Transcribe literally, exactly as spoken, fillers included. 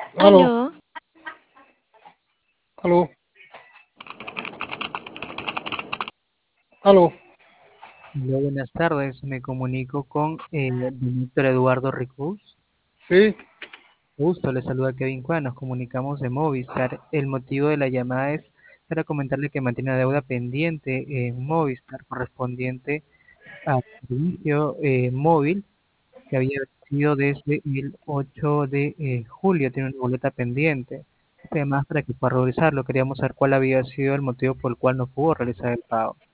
Aló, Aló, aló, aló. Hola, buenas tardes. Me comunico con eh, Víctor Eduardo Ricus. Sí, Gusto, le saluda Kevin Juan. Nos comunicamos de Movistar. El motivo de la llamada es para comentarle que mantiene una deuda pendiente en Movistar correspondiente al servicio eh, móvil que había vencido desde el ocho de eh, julio. Tiene una boleta pendiente. Además, para que pueda realizarlo, queríamos saber cuál había sido el motivo por el cual no pudo realizar el pago.